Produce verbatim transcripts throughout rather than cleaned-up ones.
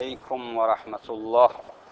علیکم و رحمت الله.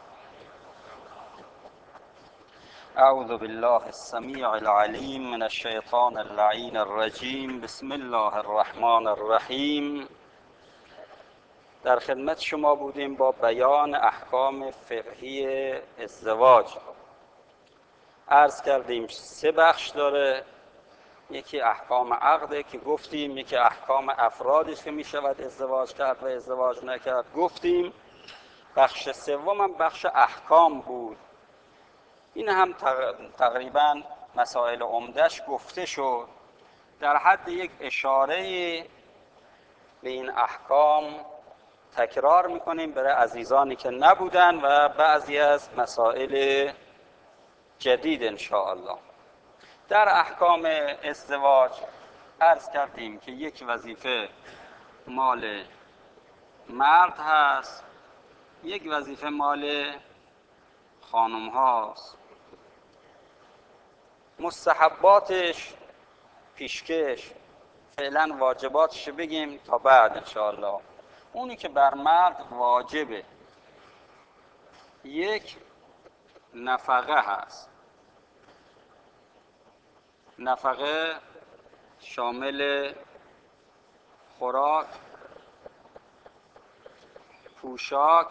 اعوذ بالله السمیع العلیم من الشیطان اللعین الرجیم. بسم الله الرحمن الرحیم. در خدمت شما بودیم با بیان احکام فقهی ازدواج. عرض کردیم سه بخش داره. یکی احکام عقده که گفتیم، یکی احکام افرادی که می شود ازدواج کرد و ازدواج نکرد گفتیم. بخش سوم هم بخش احکام بود. این هم تقریبا مسائل عمدهش گفته شد. در حد یک اشاره به این احکام تکرار میکنیم برای عزیزانی که نبودن و بعضی از مسائل جدید انشاءالله. در احکام ازدواج عرض کردیم که یک وظیفه مال مرد هست، یک وظیفه مال خانم هاست. مستحباتش پیشکش، فعلا واجباتش بگیم تا بعد انشاءالله. اونی که بر مرد واجبه یک نفقه هست. نفقه شامل خوراک، پوشاک،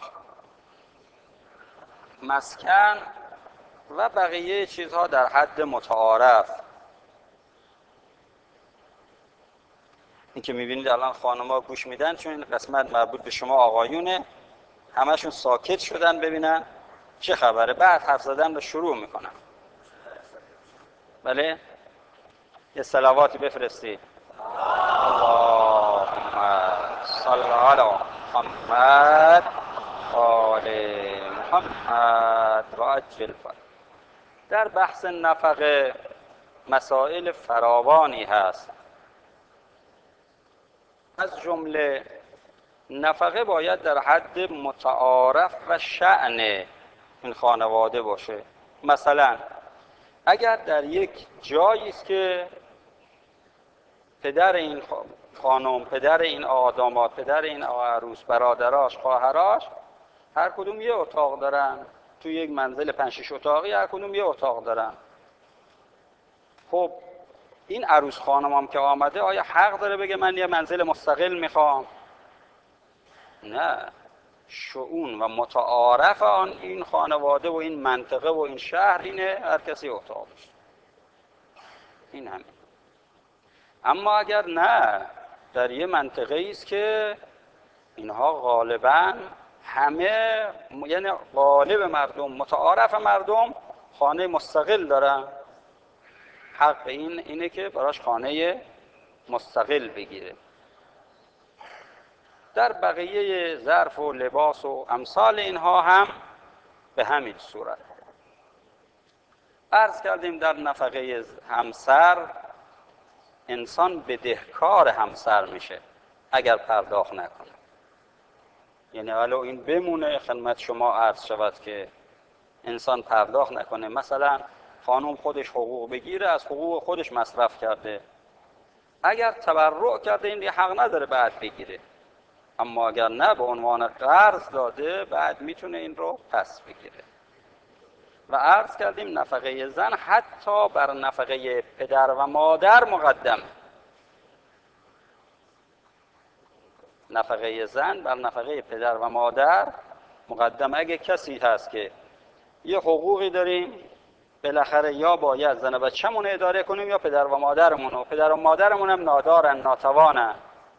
مسکن و بقیه چیزها در حد متعارف. این که میبینید الان خانم‌ها گوش میدن چون این قسمت مربوط به شما آقایونه، همشون ساکت شدن ببینن چه خبره، بعد حرف زدن رو شروع میکنن. بله؟ یه صلواتی بفرستی. اللهم صل علی محمد آل محمد و عجل فرج. در بحث نفقه مسائل فراوانی هست. از جمله نفقه باید در حد متعارف و شأن این خانواده باشه. مثلا اگر در یک جایی است که پدر این خانم، پدر این آدامات، پدر این عروس، برادراش، خواهراش هر کدوم یه اتاق دارن، تو یک منزل پنج شش اتاقی هر کدوم یه اتاق دارن. خب این عروس خانم هم که آمده آیا حق داره بگه من یه منزل مستقل میخوام؟ نه، شؤون و متعارف آن این خانواده و این منطقه و این شهر اینه هر کسی اتاقش. این همین. اما اگر نه، در یه منطقه است که اینها غالباً همه، یعنی غالب مردم، متعارف مردم خانه مستقل دارن، حق این اینه که براش خانه مستقل بگیره. در بقیه ظرف و لباس و امثال اینها هم به همین صورت. عرض کردیم در نفقه همسر انسان بدهکار همسر میشه اگر پرداخت نکنه. یعنی حالا این بمونه خدمت شما عرض شود که انسان پرداخت نکنه. مثلا خانم خودش حقوق بگیره، از حقوق خودش مصرف کرده، اگر تبرع کرده این دیگه حق نداره بعد بگیره. اما اگر نه، به عنوان قرض داده، بعد میتونه این رو پس بگیره. و عرض کردیم نفقه زن حتی بر نفقه پدر و مادر مقدم. نفقه زن بر نفقه پدر و مادر مقدم. اگه کسی هست که یه حقوقی داریم، بالاخره یا باید زن و بچه‌مون اداره کنیم یا پدر و مادرمون، و پدر و مادرمون هم نادارن، ناتوانن.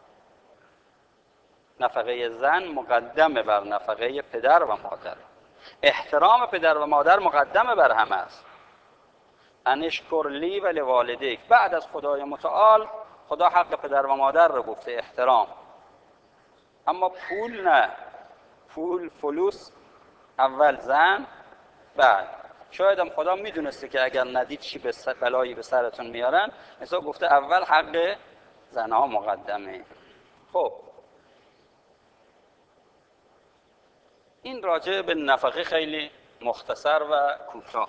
نفقه زن مقدمه بر نفقه پدر و مادر. احترام پدر و مادر مقدمه بر همه است. انشکر لی و لوالدیک. بعد از خدای متعال خدا حق پدر و مادر رو گفته، احترام. اما پول نه. پول، فلوس اول زن، بعد. شاید هم خدا میدونسته که اگر ندید چی به بلایی به سرتون میارن، مثلا گفته اول حق زنها مقدمه. خب این راجع به نفقه خیلی مختصر و کوتاه.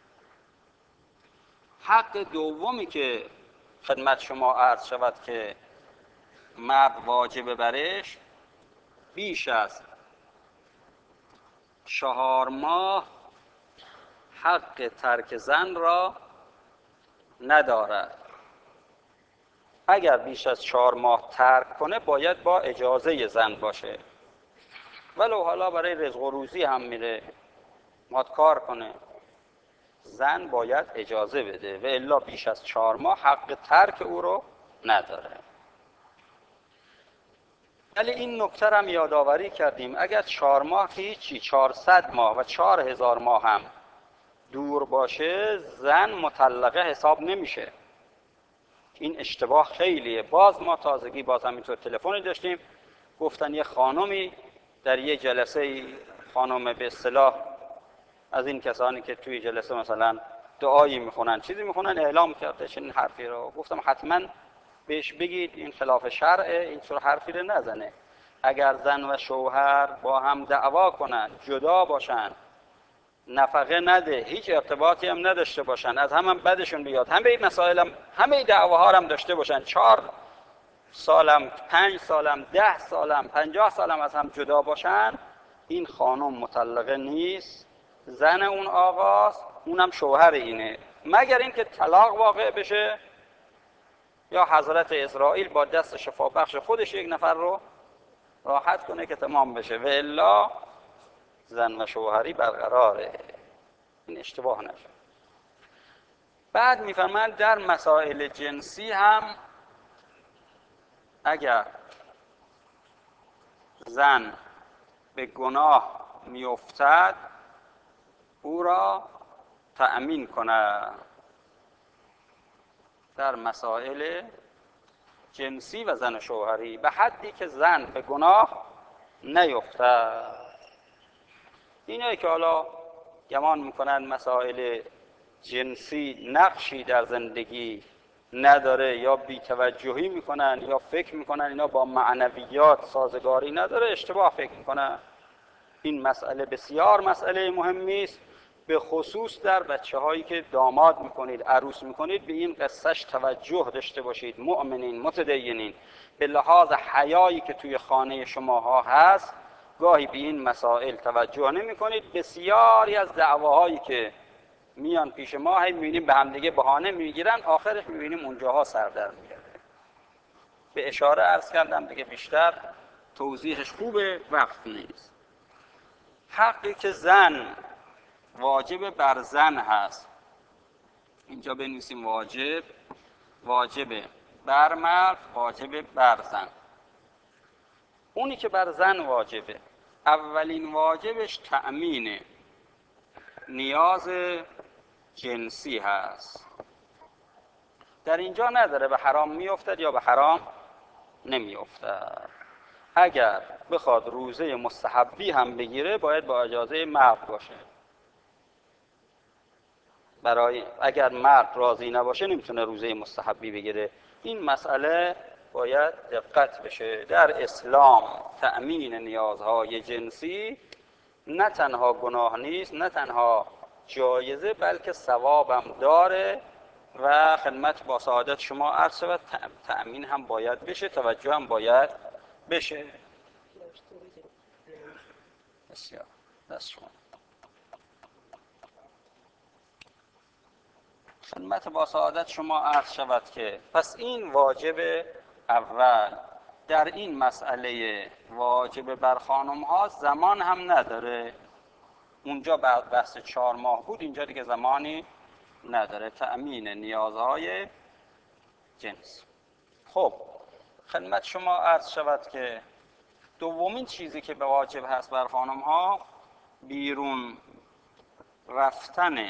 حق دومی که خدمت شما عرض شود که مرد واجب برش بیش است چهار ماه حق ترک زن را ندارد. اگر بیش از چهار ماه ترک کنه باید با اجازه زن باشه، ولو حالا برای رزق و روزی هم میره ماد کار کنه، زن باید اجازه بده و الا بیش از چهار ماه حق ترک او رو نداره. ولی این نکته هم یادآوری کردیم اگر چهار ماه که هیچی، چهارصد ماه و چهار هزار ماه هم دور باشه زن مطلقه حساب نمیشه. این اشتباه خیلیه. باز ما تازگی باز همینطور تلفنی داشتیم، گفتن یه خانمی در یه جلسه، خانم به اصطلاح از این کسانی که توی جلسه مثلا دعایی میخونن چیزی میخونن، اعلام کرده چنین حرفی رو. گفتم حتما بهش بگید این خلاف شرعه، این طور حرفی رو نزنه. اگر زن و شوهر با هم دعوا کنن، جدا باشن، نفقه نده، هیچ ارتباطی هم نداشته باشن، از هم, هم بدشون بیاد، همه این مسائل هم، همه دعواها هم داشته باشن، چهار سالم، پنج سالم، ده سالم، پنجاه سالم از هم جدا باشن، این خانم مطلقه نیست، زن اون آقاست، اونم شوهر اینه، مگر اینکه طلاق واقع بشه یا حضرت اسرائیل با دست شفابخش خودش یک نفر رو راحت کنه که تمام بشه، و الا زن و شوهری برقراره. این اشتباه نشه. بعد میفرماند در مسائل جنسی هم اگر زن به گناه میافتد او را تأمین کنه. در مسائل جنسی و زن و شوهری به حدی که زن به گناه نیفتد. اینایی که حالا گمان میکنن مسائل جنسی نقشی در زندگی نداره یا بی‌توجهی میکنن یا فکر میکنن اینا با معنویات سازگاری نداره، اشتباه فکر میکنن. این مسئله بسیار مسئله مهمی است، به خصوص در بچه هایی که داماد میکنید، عروس میکنید، به این قصهش توجه داشته باشید. مؤمنین، متدینین، به لحاظ حیایی که توی خانه شماها هست گاهی به این مسائل توجه نمی کنید. بسیاری از دعواهایی که میان پیش ما هی میبینیم به هم دیگه بهانه میگیرن، آخرش میبینیم اونجاها سر در میاره. به اشاره عرض کردم دیگه، بیشتر توضیحش خوبه، وقت نیست. حقی که زن واجب بر زن هست، اینجا بنویسیم واجب، واجب بر مرد، واجب بر زن. اونی که بر زن واجبه، اولین واجبش تأمین نیاز جنسی هست. در اینجا نداره به حرام میافتد یا به حرام نمیافتد. اگر بخواد روزه مستحبی هم بگیره باید با اجازه مرد باشه. برای اگر مرد راضی نباشه نمیتونه روزه مستحبی بگیره. این مسئله باید دقت بشه. در اسلام تأمین نیازهای جنسی نه تنها گناه نیست، نه تنها جایزه، بلکه ثوابم داره و خدمت با سعادت شما عرض شود تأمین هم باید بشه، توجه هم باید بشه. بسیار دست شما. خدمت با سعادت شما عرض شود که پس این واجب اول. در این مسئله واجب بر خانم ها زمان هم نداره. اونجا بعد بحث چهار ماه بود، اینجا دیگه زمانی نداره. تأمین نیازهای جنس. خب خدمت شما عرض شود که دومین چیزی که به واجب هست بر خانم ها بیرون رفتن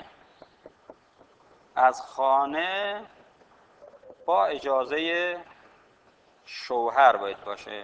از خانه با اجازه شوهر باید باشه.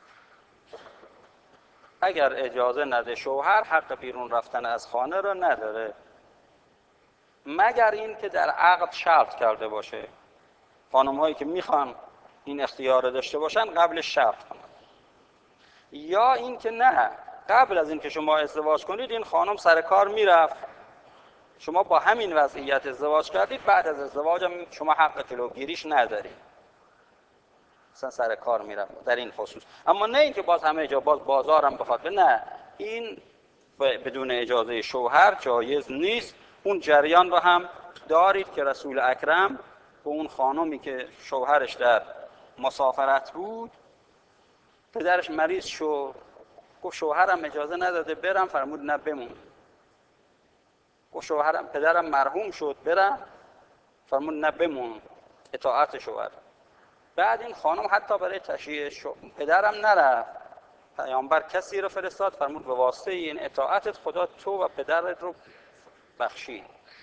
اگر اجازه نده شوهر، حق بیرون رفتن از خانه رو نداره، مگر این که در عقد شرط کرده باشه. خانم هایی که میخوان این اختیار رو داشته باشن قبل شرط کنن، یا این که نه قبل از این که شما ازدواج کنید این خانم سر کار میرفت، شما با همین وضعیت ازدواج کردید، بعد از ازدواج هم شما حق جلوگیریش ندارید، مثلا سر کار میرفت در این خصوص. اما نه اینکه باز همه جا باز بازارم بخواد، نه، این بدون اجازه شوهر جایز نیست. اون جریان رو هم دارید که رسول اکرم به اون خانمی که شوهرش در مسافرت بود، پدرش مریض شد، گفت شوهرم اجازه نداده برم، فرمود نه بمون. گفت شوهرم پدرم مرحوم شد برم، فرمود نه بمون، اطاعت شوهر. بعد این خانم حتی برای تشییع شو... پدرم نرفت، پیامبر کسی رو فرستاد، فرمود به واسطه این اطاعتت خدا تو و پدرت رو بخشید.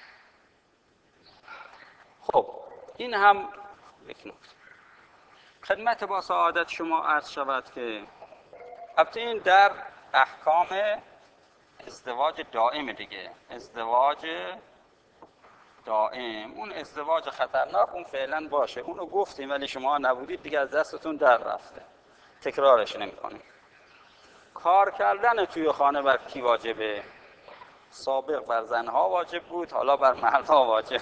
خب این هم یک نکته. خدمت با سعادت شما عرض شود که البته این در احکام ازدواج دائم دیگه، ازدواج دائم، اون ازدواج خطرناک اون فعلا باشه، اونو گفتیم ولی شما نبودید دیگه، از دستتون در رفته، تکرارش نمی‌کنیم. کار کردن توی خانه بر کی واجبه؟ سابق بر زنها واجب بود، حالا بر مردها واجب.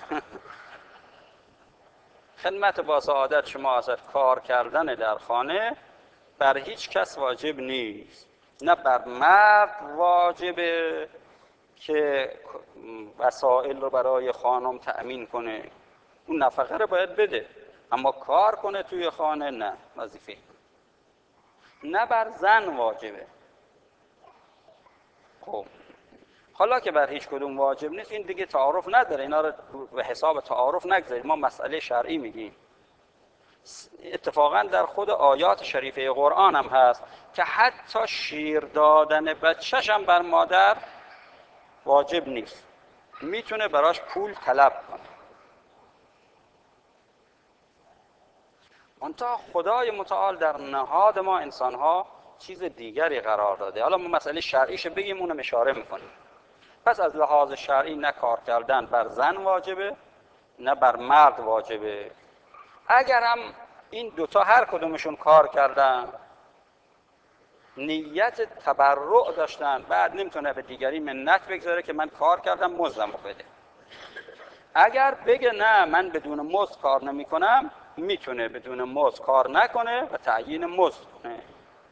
خدمت با سعادت شما ازت کار کردن در خانه بر هیچ کس واجب نیست. نه بر مرد واجبه که وسایل رو برای خانم تأمین کنه، اون نفقه رو باید بده، اما کار کنه توی خانه نه، وظیفه. نه بر زن واجبه. خب حالا که بر هیچ کدوم واجب نیست، این دیگه تعارف نداره، اینا رو به حساب تعارف نگذارید، ما مسئله شرعی میگیم. اتفاقا در خود آیات شریفه قرآن هم هست که حتی شیر دادن بچه‌ش هم بر مادر واجب نیست، میتونه براش پول طلب کنه. منتها خدای متعال در نهاد ما انسان‌ها چیز دیگری قرار داده. حالا ما مسئله شرعیش بگیم، اونم اشاره میکنیم. پس از لحاظ شرعی نه کار کردن بر زن واجبه نه بر مرد واجبه. اگر هم این دوتا هر کدومشون کار کردن، نیت تبرع داشتن، بعد نمیتونه به دیگری منت بگذاره که من کار کردم مزدمو بده. اگر بگه نه من بدون مزد کار نمی کنم، میتونه بدون مزد کار نکنه و تعیین مزد کنه.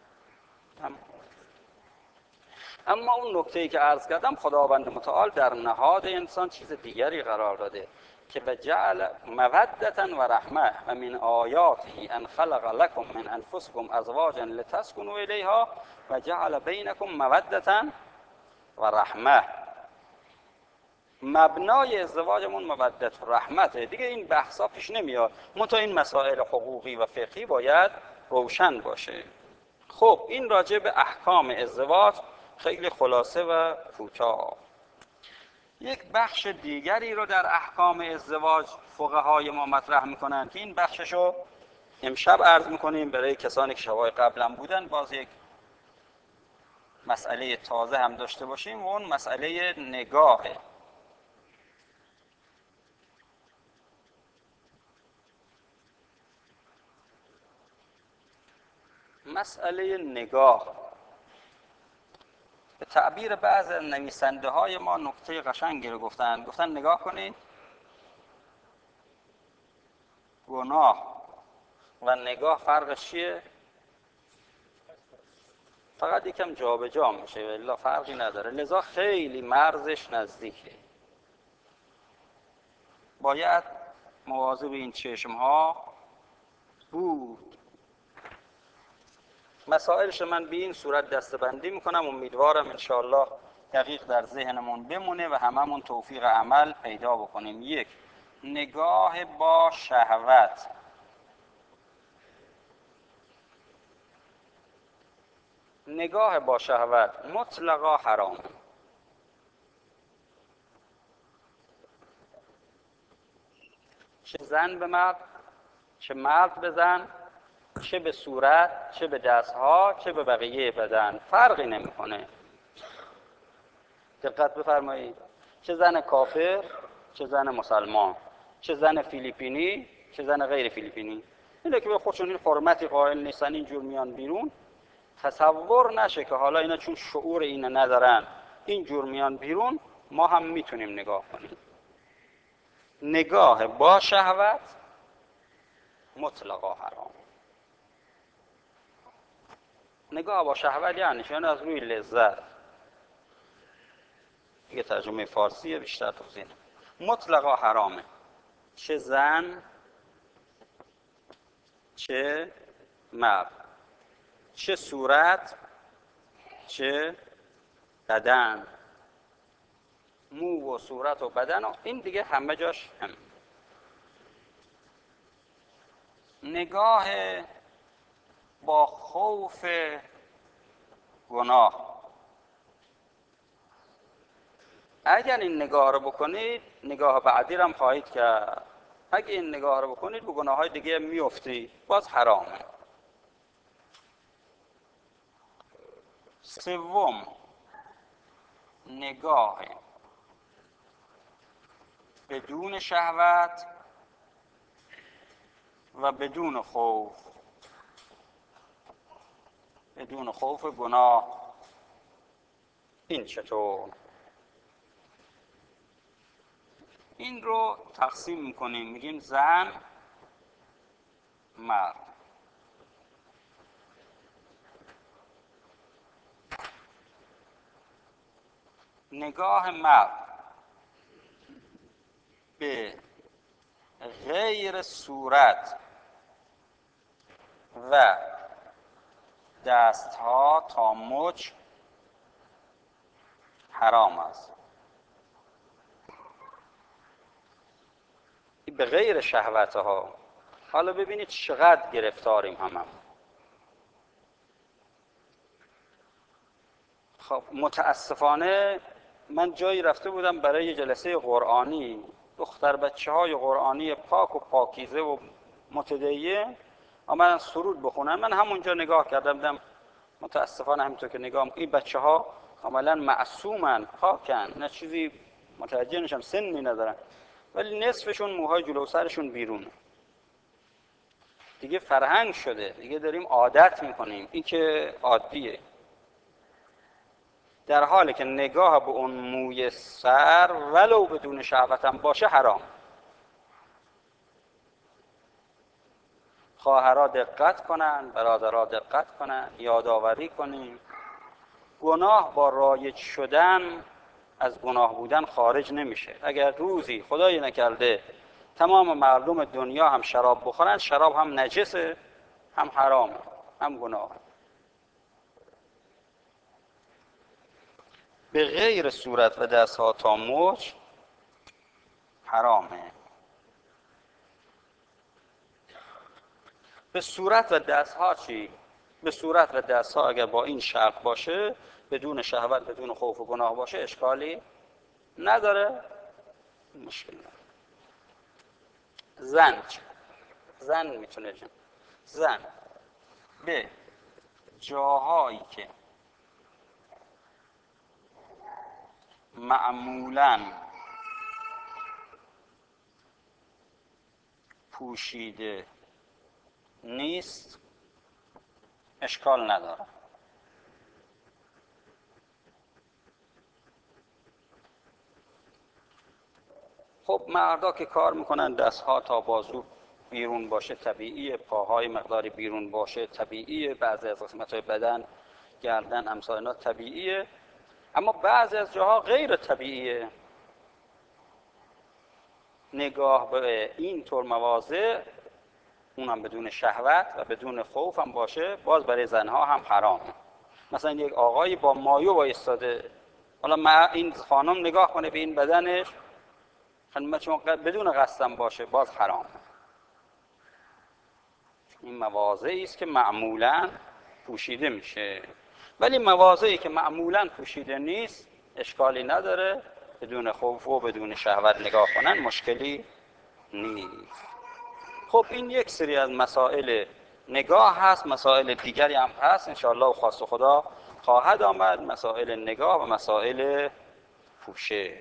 اما اون نکته‌ای که عرض کردم، خداوند متعال در نهاد انسان چیز دیگری قرار داده که بجعل مودة و رحمه و من آیاته ان خلق لكم من انفسكم ازواجا لتسكنوا الیها و جعل بینکم مودة و رحمه. مبنای ازدواجمون مودت و رحمته دیگه، این بحثا پیش نمیاد، منتها این مسائل حقوقی و فقهی باید روشن باشه. خب این راجع به احکام ازدواج خیلی خلاصه و کوتاه. یک بخش دیگری رو در احکام ازدواج فقهای ما مطرح میکنن که این بخششو امشب عرض میکنیم برای کسانی که شبای قبلا بودن، باز یک مسئله تازه هم داشته باشیم و اون مسئله نگاهه. مسئله نگاه به تعبیر بعض نویسنده های ما نکته قشنگی رو گفتن. گفتن نگاه کنید، گناه و نگاه فرقش چیه؟ فقط یکم جا به جا میشه، الا فرقی نداره، لذا خیلی مرزش نزدیکه. باید مواظب این چشم ها بود. مسائلش من به این صورت دستبندی میکنم، امیدوارم انشاءالله دقیق در ذهنمون بمونه و هممون توفیق عمل پیدا بکنیم. یک، نگاه با شهوت. نگاه با شهوت مطلقا حرام، چه زن به مرد، چه مرد به زن، چه به صورت، چه به دستها، چه به بقیه بدن، فرقی نمیکنه. دقت بفرمایید، چه زن کافر، چه زن مسلمان، چه زن فیلیپینی، چه زن غیر فیلیپینی، اینه که به خودشون این حرمتی قائل نیستن، اینجور میان بیرون. تصور نشه که حالا اینا چون شعور اینو ندارن اینجور میان بیرون، ما هم میتونیم نگاه کنیم. نگاه با شهوت مطلقا حرام. نگاه با شهوت یعنی چون از روی لذت، دیگه ترجمه فارسیه، بیشتر توضیح نمیدم. مطلقا حرامه، چه زن چه مرد، چه صورت چه بدن، مو و صورت و بدن و این دیگه همه جاش هم. نگاه با خوف گناه، اگر این نگاه رو بکنید نگاه بعدی رو هم خواهید کرد. اگر این نگاه رو بکنید به گناه های دیگه میفتی، باز حرامه. سوم، نگاه بدون شهوت و بدون خوف، بدون خوف گناه. این چطور؟ این رو تقسیم میکنیم، میگیم زن مرد. نگاه مرد به غیر صورت و دستها تا مچ حرام است. به غیر شهوتها. حالا ببینید چقدر گرفتاریم همم. خب متاسفانه من جایی رفته بودم برای یه جلسه قرآنی، دختر بچه های قرآنی پاک و پاکیزه و متدین آمدن سرود بخونن. من همونجا نگاه کردم، دیدم متاسفانه همینطور که نگاه میکنم این بچه ها کاملا معصومن، پاکن، نه چیزی متوجه نشم، سنی ندارن، ولی نصفشون موهای جلو سرشون بیرونه. دیگه فرهنگ شده، دیگه داریم عادت میکنیم، این که عادیه. در حالی که نگاه به اون موی سر ولو بدون شهوت هم باشه حرام. خواهرها دقت کنن، برادرها دقت کنن، یادآوری کنیم گناه با رایج شدن از گناه بودن خارج نمیشه. اگر روزی خدای نکرده تمام مردم دنیا هم شراب بخورن، شراب هم نجسه، هم حرامه، هم گناه. به غیر صورت و دستها تا مچ حرامه. به صورت و دستها چی؟ به صورت و دستها اگر با این شرط باشه، بدون شهوت بدون خوف و گناه باشه، اشکالی نداره، مشکل نداره. زن چی؟ زن میتونه جن. زن به جاهایی که معمولاً پوشیده نیست اشکال نداره. خب مردا که کار میکنن دستها تا بازو بیرون باشه طبیعیه، پاهای مقداری بیرون باشه طبیعیه، بعضی از قسمت‌های بدن گردن امثال اینا طبیعیه، اما بعضی از جاها غیر طبیعیه. نگاه به این طور مواضع، اونم بدون شهوت و بدون خوف هم باشه، باز برای زنها هم حرامه. مثلا یک آقایی با مایو وایستاده، حالا ما این خانم نگاه کنه به این بدنش، چون بدون قصدم باشه، باز حرامه. این مواضعی است که معمولاً پوشیده میشه، ولی مواضعی که معمولاً پوشیده نیست اشکالی نداره، بدون خوف و بدون شهوت نگاه کنن مشکلی نیست. خب این یک سری از مسائل نگاه هست، مسائل دیگری هم هست انشاءالله و خواست خدا خواهد آمد، مسائل نگاه و مسائل پوشش.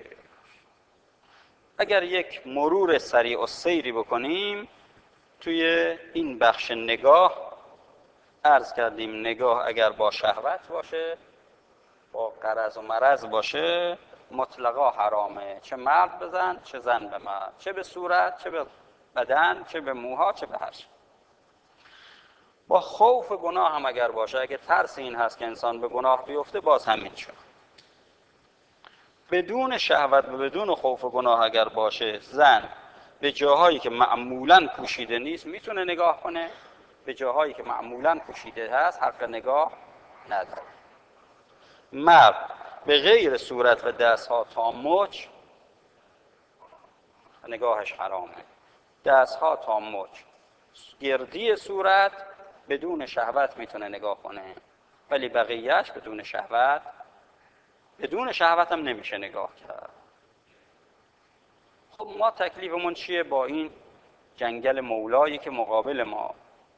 اگر یک مرور سریع و سیری بکنیم توی این بخش نگاه، عرض کردیم نگاه اگر با شهوت باشه، با غرض و مرض باشه، مطلقا حرامه، چه مرد بزن چه زن به مرد، چه به صورت چه به بدن چه به موها چه به هر چه. با خوف گناه هم اگر باشه، اگه ترس این هست که انسان به گناه بیفته، باز همین شد. بدون شهوت و بدون خوف و گناه اگر باشه، زن به جاهایی که معمولاً پوشیده نیست میتونه نگاه کنه، به جاهایی که معمولاً پوشیده هست حق نگاه نداره. مرد به غیر صورت و دستها تا مچ نگاهش حرامه. دستها تا مچ، گردی صورت بدون شهوت میتونه نگاه کنه، ولی بقیهش بدون شهوت بدون شهوت هم نمیشه نگاه کرد. خب ما تکلیفمون چیه با این جنگل مولایی که مقابل ما؟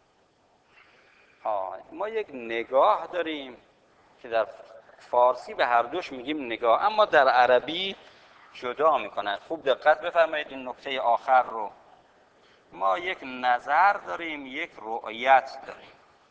آه. ما یک نگاه داریم که در فارسی به هر دوش میگیم نگاه، اما در عربی جدا میکنن. خوب دقت بفرمایید این نکته آخر رو. ما یک نظر داریم، یک رؤیت داریم.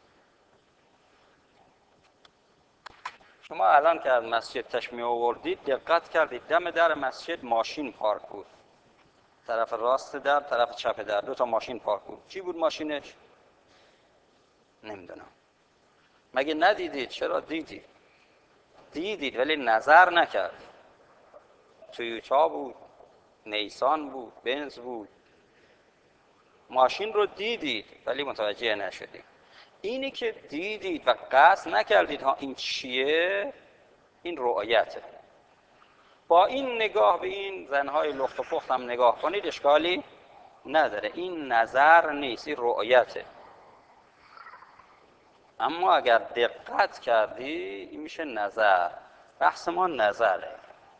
شما الان که از مسجد تشمیع آوردید دقت کردید دم در مسجد ماشین پارک بود، طرف راست در طرف چپ در دو تا ماشین پارک بود. چی بود ماشینش؟ نمیدونم. مگه ندیدید؟ چرا دیدید؟ دیدید ولی نظر نکرد. تویوتا بود، نیسان بود، بنز بود. ماشین رو دیدید ولی متوجه نشدید. اینی که دیدید و قصد نکردید ها این چیه، این رؤیته. با این نگاه به این زنهای لخت و پخت هم نگاه کنید اشکالی نداره، این نظر نیست، این رؤیته. اما اگر دقت کردی این میشه نظر. بحث ما نظره.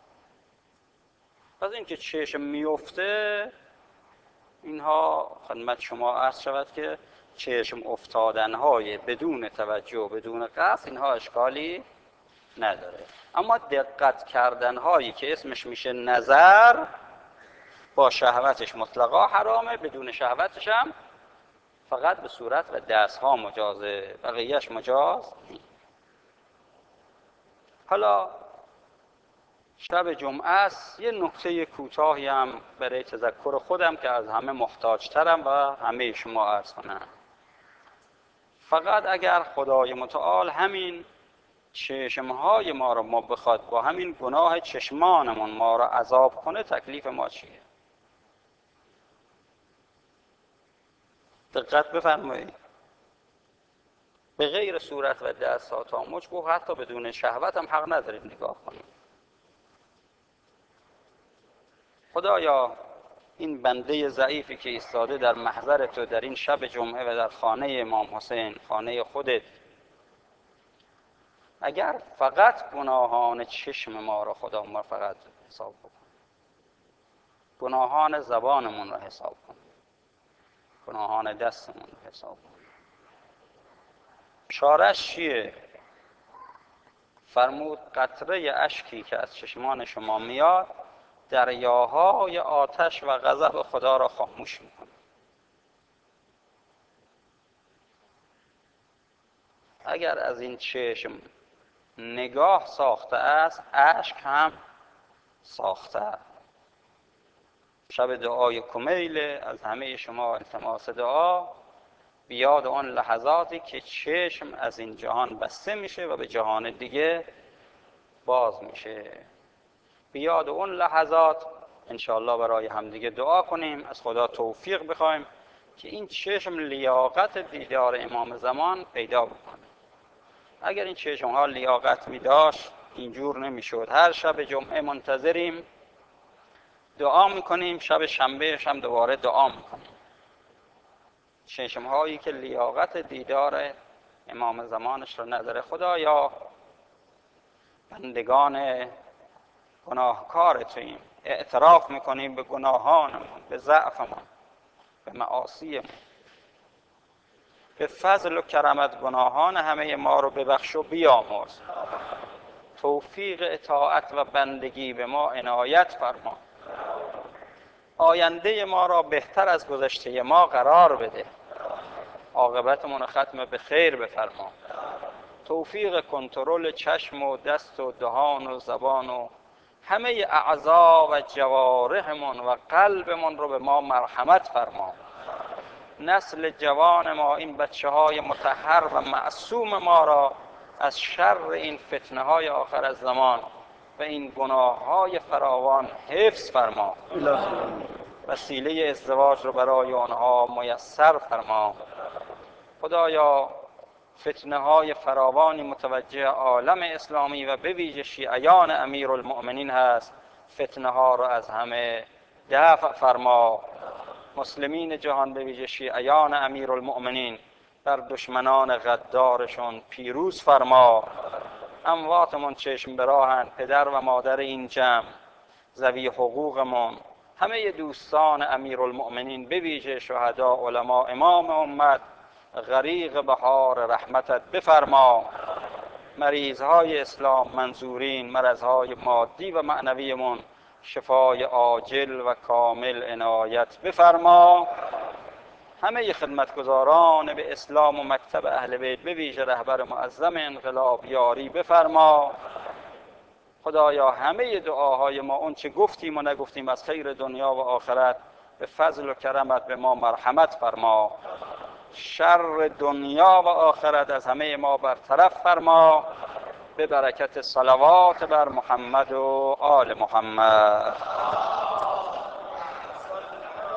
پس این که چشم میفته، اینها خدمت شما عرض شود که چشم افتادنهای بدون توجه بدون قصد، اینها اشکالی نداره. اما دقت کردنهایی که اسمش میشه نظر، با شهوتش مطلقا حرامه، بدون شهوتش هم فقط به صورت و دستها مجازه، بقیهش مجاز نیست. حالا شب جمعه است، یه نکته کوتاهی هم برای تذکر خودم که از همه محتاجترم و همه شما عرض کنم. فقط اگر خدای متعال همین چشمهای ما رو ما بخواد با همین گناه چشمانمون ما رو عذاب کنه، تکلیف ما چیه؟ دقت بفرمایید. به غیر صورت و دستها تا مچ گفت حتی بدون شهوت هم حق ندارید نگاه کنید. خدایا این بنده ضعیفی که ایستاده در محضر تو در این شب جمعه و در خانه امام حسین، خانه خودت، اگر فقط گناهان چشم ما رو خدا ما فقط حساب بکن، گناهان زبانمون رو حساب کن، گناهان دستمون رو حساب کن. چاره‌اش چیه؟ فرمود قطره اشکی که از چشمان شما میاد دریاهای آتش و غضب خدا را خاموش میکنه. اگر از این چشم نگاه ساخته است، اشک هم ساخته. شب دعای کمیل از همه شما التماس دعا بیاد اون لحظاتی که چشم از این جهان بسته میشه و به جهان دیگه باز میشه. بیاد اون لحظات انشاءالله برای همدیگه دعا کنیم، از خدا توفیق بخوایم که این چشم لیاقت دیدار امام زمان پیدا بکنه. اگر این چشم ها لیاقت می داشت اینجور نمی شد. هر شب جمعه منتظریم، دعا می کنیم، شب شنبه هم دوباره دعا می کنیم. چشم هایی که لیاقت دیدار امام زمانش رو نداره. خدایا بندگان گناهکار توییم، اعتراف میکنیم به گناهانمون، به ضعفمون، به معاصیمون. به فضل و کرمت گناهان همه ما رو ببخش و بیامرز. توفیق اطاعت و بندگی به ما عنایت فرما. آینده ما را بهتر از گذشته ما قرار بده. عاقبتمون رو ختم به خیر بفرما. توفیق کنترل چشم و دست و دهان و زبان و همه اعضا و جوارحمون و قلبمون رو به ما مرحمت فرما. نسل جوان ما، این بچه های مطهر و معصوم ما را از شر این فتنه های آخر از زمان و این گناه های فراوان حفظ فرما. وسیله ازدواج رو برای آنها میسر فرما. خدایا فتنه های فراوانی متوجه عالم اسلامی و به ویژه شیعیان امیرالمؤمنین هست. فتنه ها رو از همه دفع فرما. مسلمین جهان به ویژه شیعیان امیرالمؤمنین بر دشمنان غدارشون پیروز فرما. امواتمون چشم به راهن، پدر و مادر این جمع، ذوی حقوقمون، همه دوستان امیرالمؤمنین به ویژه شهدا، علما، امام امت، غریق بهار رحمتت بفرما. مریضهای اسلام منظورین، مرضهای مادی و معنویمون شفای عاجل و کامل عنایت بفرما. همه خدمتگزاران به اسلام و مکتب اهل بیت به ویژه رهبر معظم انقلاب یاری بفرما. خدایا همه دعاهای ما، اون چه گفتیم و نگفتیم از خیر دنیا و آخرت، به فضل و کرمت به ما مرحمت فرما. شر دنیا و آخرت از همه ما برطرف فرما، به برکت صلوات بر محمد و آل محمد.